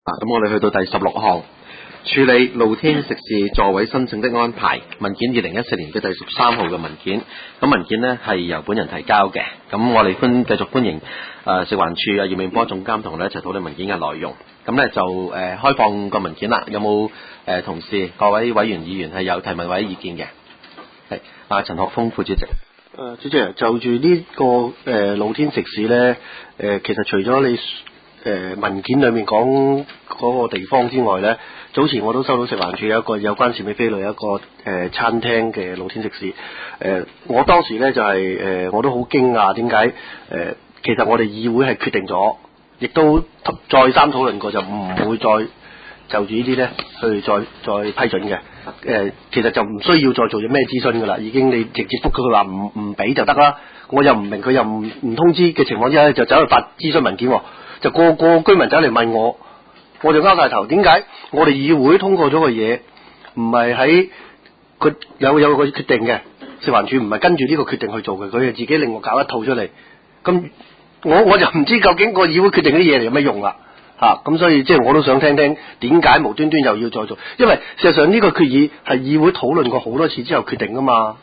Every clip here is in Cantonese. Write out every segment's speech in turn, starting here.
咁我哋去到第16項，處理露天食肆座位申請的安排文件2014年嘅第13號嘅文件。咁文件呢係由本人提交嘅。咁我哋繼續歡迎食環署葉永波總監同我哋一齊討論文件嘅內容。咁呢就開放個文件啦。有冇同事各位委員議員係有提問或者意見嘅？係陳學鋒副主席。 主席，就住呢個露天食肆呢，其實除咗你文件裏面講嗰個地方之外呢，早前我都收到食環署有一個有關是美非類一個餐廳嘅露天食肆。我當時呢就係我都好驚訝，點解其實我哋議會係決定咗，亦都再三討論過，就唔會再就住呢啲呢去再批准嘅。其實就唔需要再做咩諮詢噶啦，已經你直接覆佢話唔俾就得啦。我又唔明佢又唔通知嘅情況之下，就走去發諮詢文件，就個居民走嚟問我，我就拗晒頭，點解我哋議會通過咗個嘢，唔係喺佢有個決定嘅，食環署唔係跟住呢個決定去做嘅，佢係自己另外搞一套出嚟。咁我就唔知究竟個議會決定啲嘢嚟有咩用啦。咁所以即係我都想聽聽點解無端端又要再做，因為事實上呢個決議係議會討論過好多次之後決定噶嘛。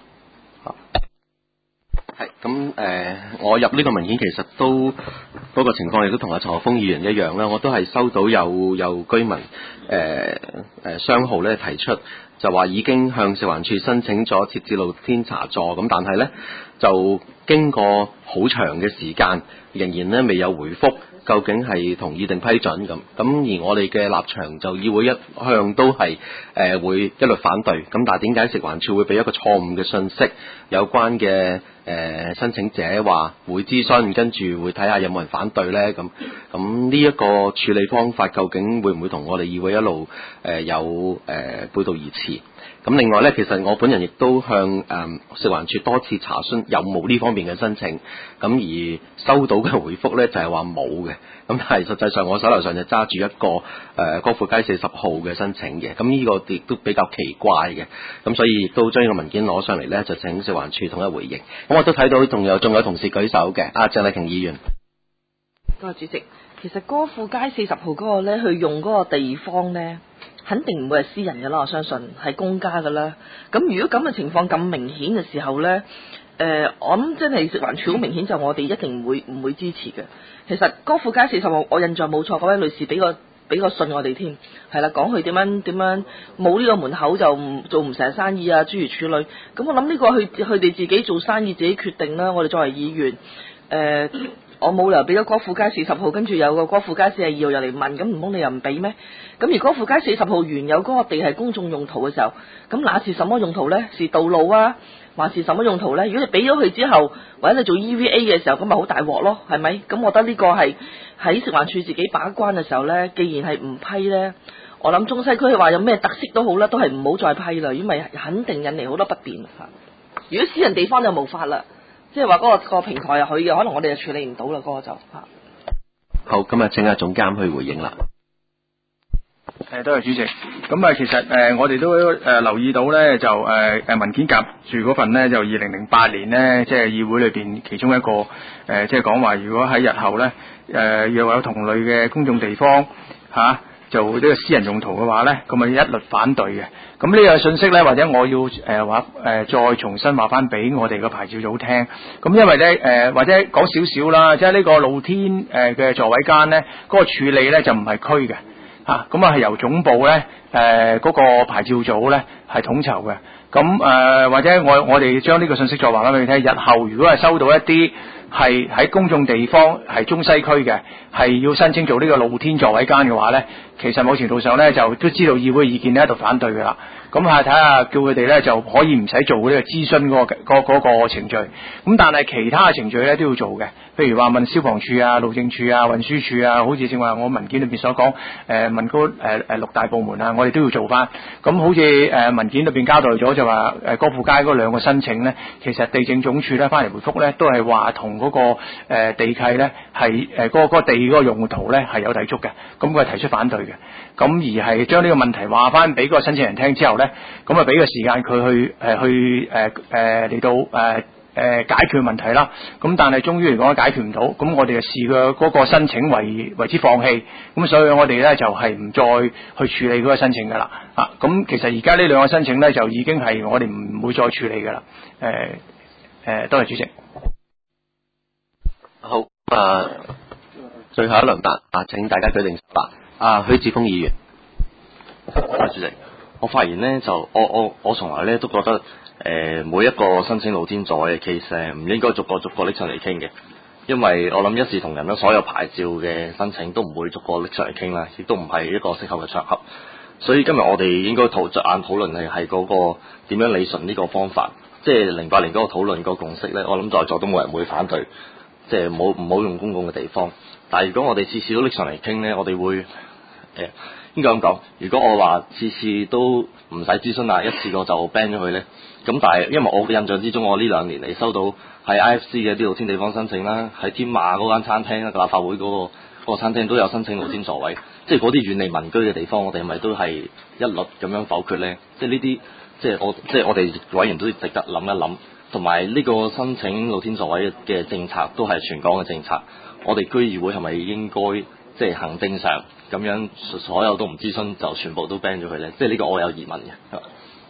係咁我入呢個文件其實都嗰個情況亦都同阿陳學鋒議員一樣啦，我都係收到有居民商號咧提出，就話已經向食環署申請咗設置露天茶座，咁但係咧就經過好長嘅時間，仍然咧未有回覆。究竟係同意定批准咁？而我哋嘅立場就議會一向都係會一律反對。咁但係點解食環署會俾一個錯誤嘅信息？有關嘅申請者話會諮詢，跟住會睇下有冇人反對呢？咁呢一個處理方法究竟會唔會同我哋議會一路有背道而馳？咁另外呢，其實我本人亦都向食環署多次查詢有冇呢方面嘅申請，咁而收到嘅回覆呢，就係話冇嘅。咁但係實際上我手頭上就揸住一個歌賦街40號嘅申請嘅，咁呢個亦都比較奇怪嘅，咁所以亦都將呢個文件攞上嚟呢，就請食環署統一回應。咁我都睇到仲有同事舉手嘅，鄭麗瓊議員。 多謝主席。其實歌賦街40號嗰個呢，去用嗰個地方呢，肯定唔會係私人嘅啦，我相信係公家嘅啦。咁如果咁嘅情況咁明顯嘅時候呢，我諗真係食環署好明顯就我哋一定唔會支持嘅。其實歌賦街40號，我印象冇錯，嗰位女士俾個信我哋添，係啦，講佢點樣冇呢個門口就做唔成生意啊，諸如此類。咁我諗呢個佢哋自己做生意自己決定啦。我哋作為議員，我冇理由俾咗歌賦街40號，跟住有個歌賦街42號又嚟問，咁唔通你又唔俾咩？咁而歌賦街40號原有嗰個地係公眾用途嘅時候，咁那是什麼用途呢？是道路啊，還是什麼用途呢？如果你俾咗佢之後，或者你做 EVA 嘅時候，咁咪好大鑊咯，係咪？咁我覺得呢個係喺食環署自己把關嘅時候呢，既然係唔批呢，我諗中西區話有咩特色都好啦，都係唔好再批啦，因為肯定引嚟好多不便。如果私人地方就無法啦。即係話嗰個平台係佢嘅，可能我哋就處理唔到啦，嗰個就好，今日請阿總監去回應啦。 多謝主席。咁其實我哋都留意到咧，就文件夾住嗰份咧，就2008年咧，即係議會裏邊其中一個即係講話，如果喺日後咧若有同類嘅公眾地方做呢個私人用途嘅話咧，咁咪一律反對嘅。咁呢個信息咧，或者我要再重新話翻俾我哋嘅牌照組聽。咁因為咧或者講少少啦，即係呢個露天嘅座位間咧，嗰個處理咧就唔係區嘅咁係由總部咧嗰個牌照組咧係統籌嘅。咁或者我哋將呢個信息再話翻俾你聽，日後如果係收到一啲係喺公眾地方係中西區嘅，係要申請做呢個露天座位間嘅話咧，其實某程度上咧就都知道議會意見咧喺度反對㗎啦。咁睇下叫佢哋咧就可以唔使做呢個諮詢嗰個程序。咁但係其他嘅程序咧都要做嘅，譬如話問消防處啊、路政處啊、運輸處啊，好似正話我文件裏邊所講問嗰6大部門啊，我哋都要做翻。咁好似文件裏邊交代咗就話歌賦街嗰2個申請咧，其實地政總署咧翻嚟回覆咧都係話同嗰個地契咧係嗰個地嗰個用途咧係有抵觸嘅，咁佢係提出反對嘅。咁而係將呢個問題話翻俾嗰個申請人聽之後咧，咁啊俾個時間佢去嚟到解決問題啦。咁但係終於嚟講解決唔到，咁我哋就視佢嗰個申請為之放棄。咁所以我哋咧就係唔再去處理嗰個申請噶啦。咁其實而家呢兩個申請咧就已經係我哋唔會再處理噶啦。多謝主席。 好，最後一輪答，請大家舉定答。許智峰議員，主席， 我發言呢，就我從來咧都覺得每一個申請露天座位嘅 case 唔應該逐個拎上嚟傾嘅，因為我諗一視同仁啦，所有牌照嘅申請都唔會逐個拎上嚟傾啦，亦都唔係一個適合嘅場合。所以今日我哋應該着眼討論係嗰個點樣理順呢個方法，即係08年嗰個討論個共識咧，我諗在座都冇人會反對，即係唔好用公共嘅地方。但係如果我哋次次都拎上嚟傾咧，我哋會應該咁講，如果我話次次都唔使諮詢啦，一次過就 ban 咗佢咧，咁但係因為我嘅印象之中，我呢2年嚟收到喺 IFC 嘅啲露天地方申請啦，喺天馬嗰間餐廳啦，立法會嗰個餐廳都有申請露天座位，即係嗰啲遠離民居嘅地方，我哋係咪都係一律咁樣否決咧？即係呢啲，即係我哋委員都值得諗一諗，同埋呢個申請露天座位嘅政策都係全港嘅政策，我哋區議會係咪應該即係行政上咁樣所有都唔諮詢就全部都 ban 咗佢咧？即係呢個我有疑問嘅。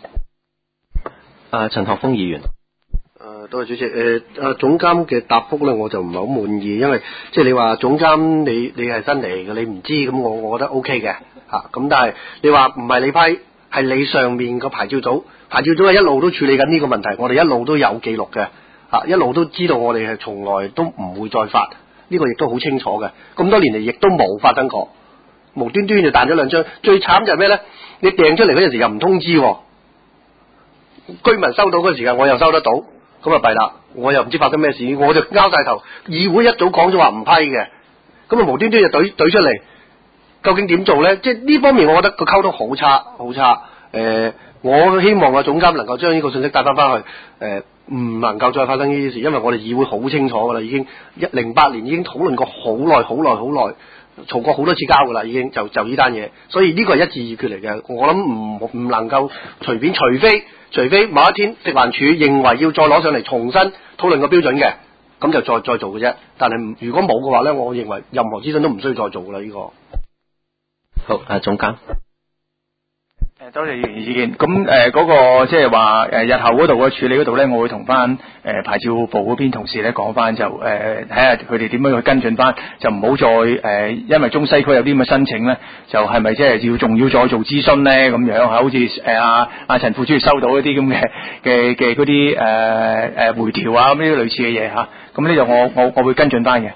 陳學鋒議員。 多謝主席。總監嘅答覆咧，我就唔係好滿意，因為即係你話總監你係新嚟嘅，你唔知咁，我覺得 OK 嘅嚇。咁但係你話唔係你批，係你上面個牌照組係一路都處理緊呢個問題，我哋一路都有記錄嘅嚇，一路都知道我哋係從來都唔會再發，呢個亦都好清楚嘅。咁多年嚟亦都冇發生過，無端端就彈咗2張。最慘就係咩咧？你掟出嚟嗰陣時又唔通知喎，居民收到嗰陣時間我又收得到。咁啊弊啦！我又唔知發生咩事，我就拗晒頭。議會一早講咗話唔批嘅，咁啊無端端就懟出嚟，究竟點做咧？即係呢方面，我覺得個溝通好差，好差。我希望總監能夠將呢個信息帶翻去，唔能夠再發生呢啲事，因為我哋議會好清楚噶啦，已經08年已經討論過好耐，嘈過好多次交噶啦，已經就呢單嘢，所以呢個係一致議決嚟嘅。我諗唔能夠隨便，除非某一天食環署認為要再攞上嚟重新討論個標準嘅，咁就再做嘅啫。但係如果冇嘅話咧，我認為任何諮詢都唔需要再做噶啦。呢個好，總監。 多謝議員意見。咁嗰個即係話日後嗰度嘅處理嗰度咧，我會同翻牌照部嗰邊同事咧講翻，就睇下佢哋點樣去跟進翻，就唔好再因為中西區有啲咁嘅申請咧，就係咪即係仲要再做諮詢咧咁樣？好似阿陳副主席收到一啲咁嘅嗰啲回調啊咁呢啲類似嘅嘢嚇，咁呢度我會跟進翻嘅。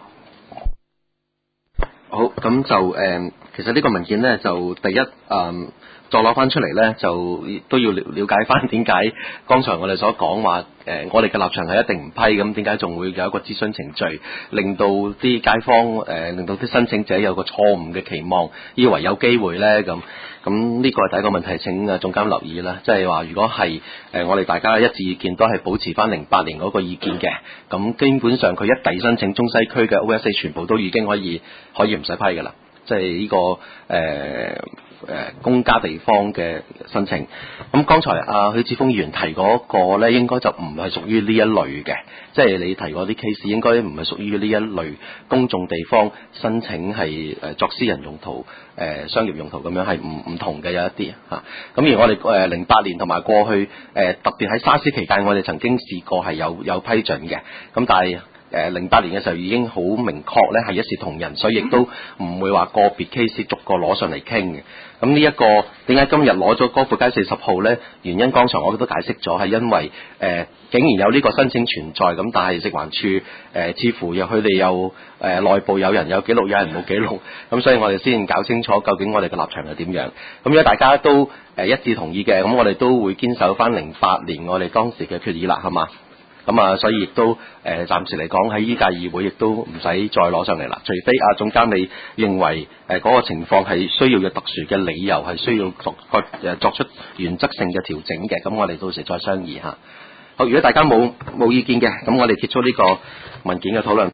好，咁就其實呢個文件咧就第一再攞翻出嚟咧，就都要了解翻點解剛才我哋所講話我哋嘅立場係一定唔批，咁點解仲會有一個諮詢程序，令到啲街坊令到啲申請者有個錯誤嘅期望，以為有機會咧咁呢個係第一個問題，請總監留意啦。即係話如果係我哋大家一致意見都係保持翻08年嗰個意見嘅，咁基本上佢一遞申請中西區嘅 OSA 全部都已經可以唔使批㗎啦。即係呢個公家地方嘅申請。咁剛才許智峰議員提嗰個咧，應該就唔係屬於呢一類嘅，即係你提嗰啲 case 應該唔係屬於呢一類公眾地方申請係作私人用途、商業用途咁樣係唔同嘅，有一啲嚇。咁而我哋08年同埋過去特別喺沙士期間，我哋曾經試過係有批准嘅，咁但係08年嘅時候已經好明確咧係一視同仁，所以亦都唔會話個別 case 逐個攞上嚟傾嘅。咁呢一個點解今日攞咗歌賦街40號咧？原因剛才我都解釋咗，係因為竟然有呢個申請存在，咁但係食環署似乎佢哋有內部有人有記錄，有人冇記錄，咁所以我哋先搞清楚究竟我哋嘅立場係點樣。咁如果大家都一致同意嘅，咁我哋都會堅守翻08年我哋當時嘅決議啦，係嘛？咁所以亦都暫時嚟講喺依屆議會亦都唔使再攞上嚟啦，除非總監你認為嗰個情況係需要有特殊嘅理由，係需要作出原則性嘅調整嘅，咁我哋到時再商議下。好，如果大家冇意見嘅，咁我哋結束呢個文件嘅討論。